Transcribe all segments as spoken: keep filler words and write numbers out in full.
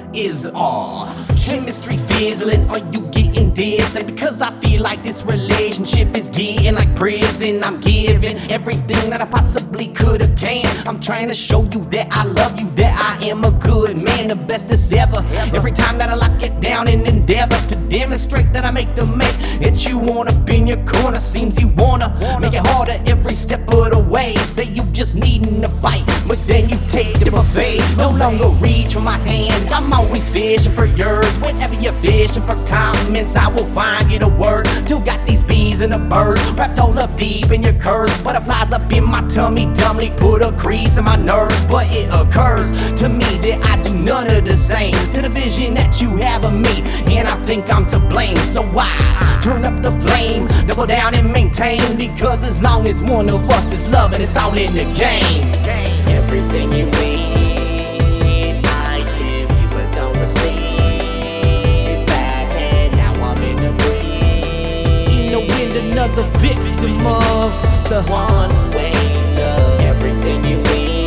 is all. Chemistry fizzling, are you getting distant? Because I feel like this relationship is getting like prison. I'm giving everything that I possibly could have can. I'm trying to show you that I love you, that I am a good man, the bestest ever. Every time that I lock it down and endeavor to demonstrate that I make the mate that you wanna be in your corner. Seems you wanna make it harder every step of the way. Say you just needing a bite, but then you take the buffet. No longer reach for my hand, I'm always fishing for yours. Whenever you're fishing for comments, I will find you the words. Still got these bees and the birds wrapped all up deep in your curves. Butterflies up in my tummy, dumbly put a crease in my nerves. But it occurs to me that I do none of the same to the vision that you have of me, and I think I'm to blame. So why turn up the flame, double down and maintain? Because as long as one of us is loving, it's all in the game. Everything you need, I give you, but don't receive back. And now I'm in the breeze. You know, and another victim of the one-way love. Everything you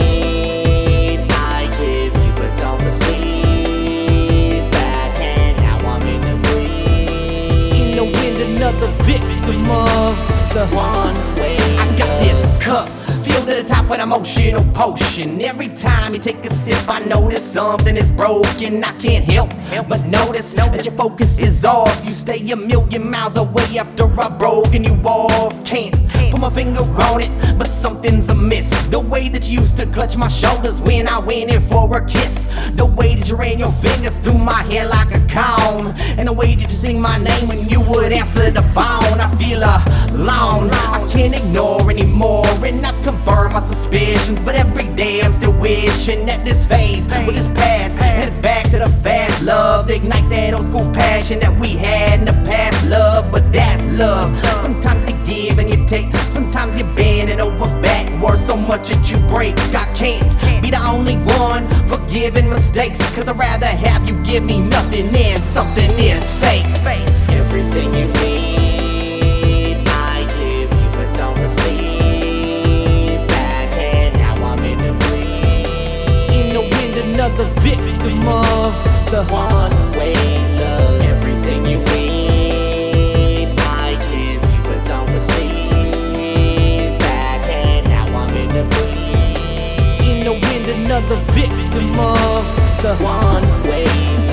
need, I give you, but don't receive back. And now I'm in the breeze. You know, and another victim of the one-way love. I got this cup filled to the top with emotional potion. Every time you take a sip, I notice something is broken. I can't help but notice that your focus is off. You stay a million miles away after I've broken you off. Can't put my finger on it, but something's amiss. The way that you used to clutch my shoulders when I went in for a kiss. The way that you ran your fingers through my hair like a comb. And the way that you sing my name when you would answer the phone. I feel alone, I can't ignore anymore. And I've confirmed my suspicions, but every day I'm still wishing that this phase would just pass, and it's back to the fast love, to ignite that old school passion that we had in the past. Love, but that's love. Sometimes you give and you take, sometimes you're bending over backwards so much that you break. I can't be the only one forgiving mistakes, cause I'd rather have you give me nothing than something is fake. Everything you need, I give you, but don't receive. Another victim of the one-way love. Everything you need, I give you, but don't receive back. And now I'm in the breeze. You know, and another victim of the one-way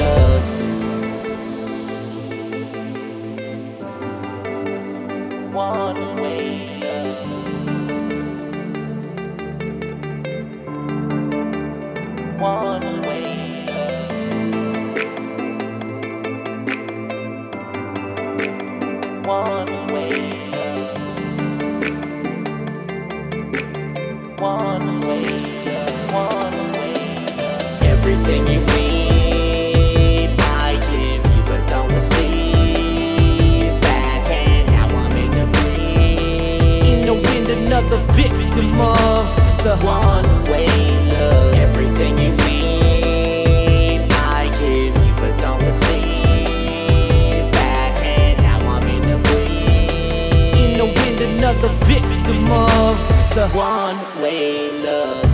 love. One-way love. One way love. One way love. One way love. One way love. Everything you need, I give you, but don't receive back. And now I'm in the breeze. You know, and another victim of the one way love. Everything you need, I give you, but don't receive back. And now I'm in the breeze. You know, and another victim of the one-way love.